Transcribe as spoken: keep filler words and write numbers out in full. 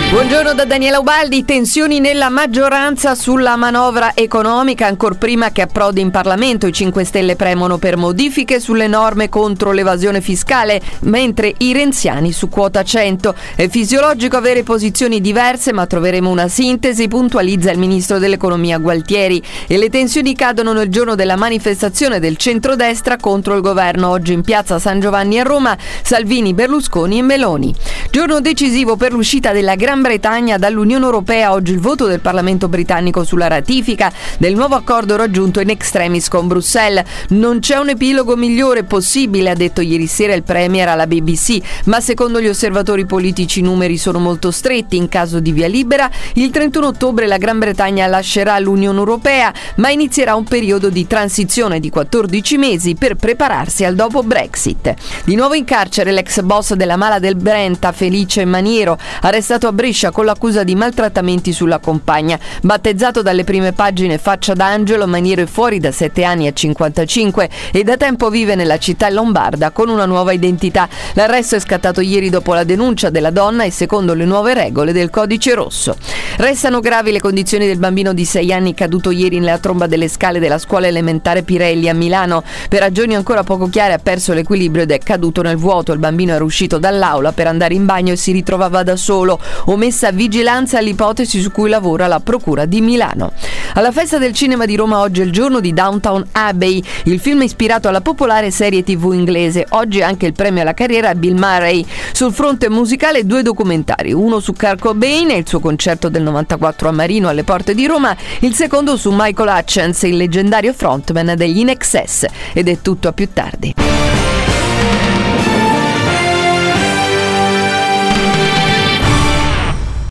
Buongiorno da Daniela Ubaldi. Tensioni nella maggioranza sulla manovra economica. Ancor prima che approdi in Parlamento, i cinque Stelle premono per modifiche sulle norme contro l'evasione fiscale, mentre i renziani su quota cento. È fisiologico avere posizioni diverse, ma troveremo una sintesi, puntualizza il ministro dell'economia Gualtieri. E le tensioni cadono nel giorno della manifestazione del centrodestra contro il governo. Oggi in piazza San Giovanni a Roma, Salvini, Berlusconi e Meloni. Giorno decisivo per l'uscita della Gran Bretagna dall'Unione Europea. Oggi il voto del Parlamento britannico sulla ratifica del nuovo accordo raggiunto in extremis con Bruxelles. Non c'è un epilogo migliore possibile, ha detto ieri sera il Premier alla B B C, ma secondo gli osservatori politici i numeri sono molto stretti. In caso di via libera, il trentuno ottobre la Gran Bretagna lascerà l'Unione Europea, ma inizierà un periodo di transizione di quattordici mesi per prepararsi al dopo Brexit. Di nuovo in carcere l'ex boss della Mala del Brenta, Felice Maniero, arrestato a Brescia con l'accusa di maltrattamenti sulla compagna. Battezzato dalle prime pagine Faccia d'Angelo, Maniero è fuori da sette anni a cinquantacinque e da tempo vive nella città lombarda con una nuova identità. L'arresto è scattato ieri dopo la denuncia della donna e secondo le nuove regole del codice rosso. Restano gravi le condizioni del bambino di sei anni caduto ieri nella tromba delle scale della scuola elementare Pirelli a Milano. Per ragioni ancora poco chiare ha perso l'equilibrio ed è caduto nel vuoto. Il bambino era uscito dall'aula per andare in bagno e si ritrovava da solo. Omessa vigilanza all'ipotesi su cui lavora la Procura di Milano. Alla Festa del Cinema di Roma oggi è il giorno di Downton Abbey, il film ispirato alla popolare serie tivù inglese. Oggi anche il premio alla carriera a Bill Murray. Sul fronte musicale due documentari, uno su Kurt Cobain e il suo concerto del novantaquattro a Marino alle porte di Roma, il secondo su Michael Hutchence, il leggendario frontman degli In Excess. Ed è tutto, a più tardi.